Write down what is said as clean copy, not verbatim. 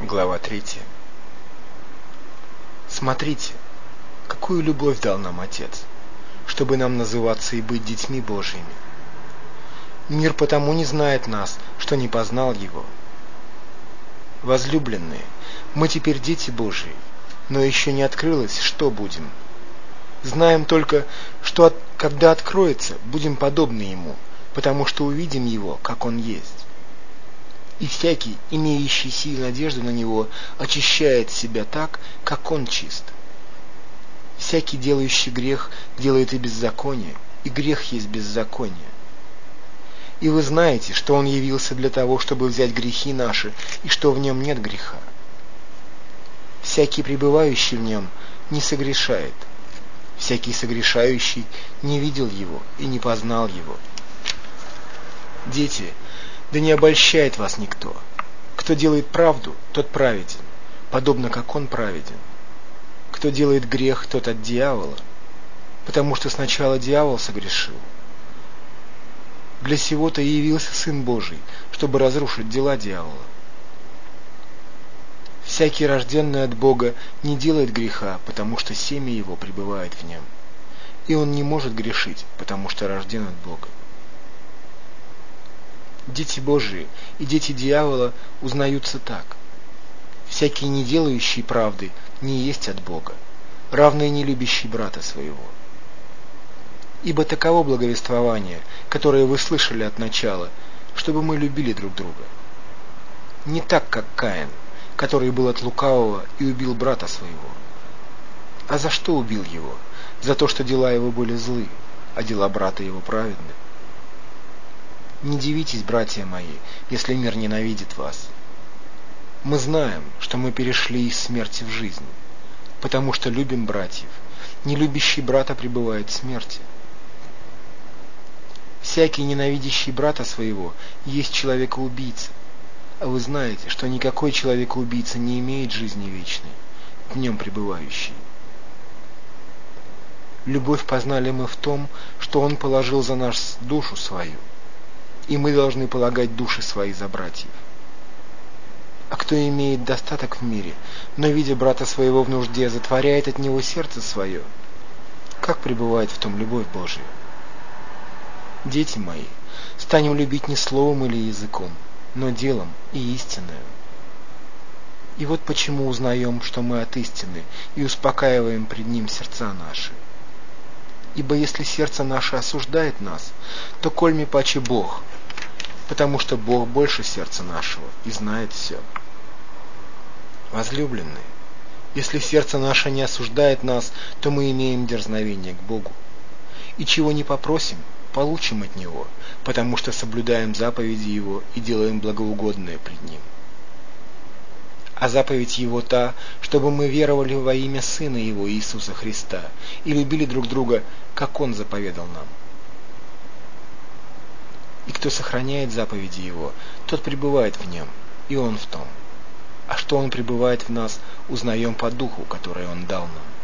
Глава 3. Смотрите, какую любовь дал нам Отец, чтобы нам называться и быть детьми Божьими. Мир потому не знает нас, что не познал Его. Возлюбленные, мы теперь дети Божьи, но еще не открылось, что будем. Знаем только, что когда откроется, будем подобны Ему, потому что увидим Его, как Он есть. И всякий, имеющий сию надежду на Него, очищает себя так, как Он чист. Всякий, делающий грех, делает и беззаконие, и грех есть беззаконие. И вы знаете, что Он явился для того, чтобы взять грехи наши, и что в Нем нет греха. Всякий, пребывающий в Нем, не согрешает. Всякий согрешающий не видел Его и не познал Его. Дети, да не обольщает вас никто. Кто делает правду, тот праведен, подобно как Он праведен. Кто делает грех, тот от дьявола, потому что сначала дьявол согрешил. Для сего-то и явился Сын Божий, чтобы разрушить дела дьявола. Всякий, рожденный от Бога, не делает греха, потому что семя его пребывает в нем. И он не может грешить, потому что рожден от Бога. Дети Божии и дети дьявола узнаются так. Всякий, не делающий правды, не есть от Бога, равный не любящий брата своего. Ибо таково благовествование, которое вы слышали от начала, чтобы мы любили друг друга. Не так, как Каин, который был от лукавого и убил брата своего. А за что убил его? За то, что дела его были злы, а дела брата его праведны. Не дивитесь, братья мои, если мир ненавидит вас. Мы знаем, что мы перешли из смерти в жизнь, потому что любим братьев. Не любящий брата пребывает в смерти. Всякий, ненавидящий брата своего, есть человекоубийца. А вы знаете, что никакой человекоубийца не имеет жизни вечной, в нем пребывающей. Любовь познали мы в том, что Он положил за нас душу свою, и мы должны полагать души свои за братьев. А кто имеет достаток в мире, но, видя брата своего в нужде, затворяет от него сердце свое, как пребывает в том любовь Божия? Дети мои, станем любить не словом или языком, но делом и истиною. И вот почему узнаем, что мы от истины, и успокаиваем пред Ним сердца наши. Ибо если сердце наше осуждает нас, то кольми паче Бог, потому что Бог больше сердца нашего и знает все. Возлюбленные, если сердце наше не осуждает нас, то мы имеем дерзновение к Богу. И чего не попросим, получим от Него, потому что соблюдаем заповеди Его и делаем благоугодное пред Ним. А заповедь Его та, чтобы мы веровали во имя Сына Его, Иисуса Христа, и любили друг друга, как Он заповедал нам. И кто сохраняет заповеди Его, тот пребывает в Нем, и Он в том. А что Он пребывает в нас, узнаем по Духу, который Он дал нам.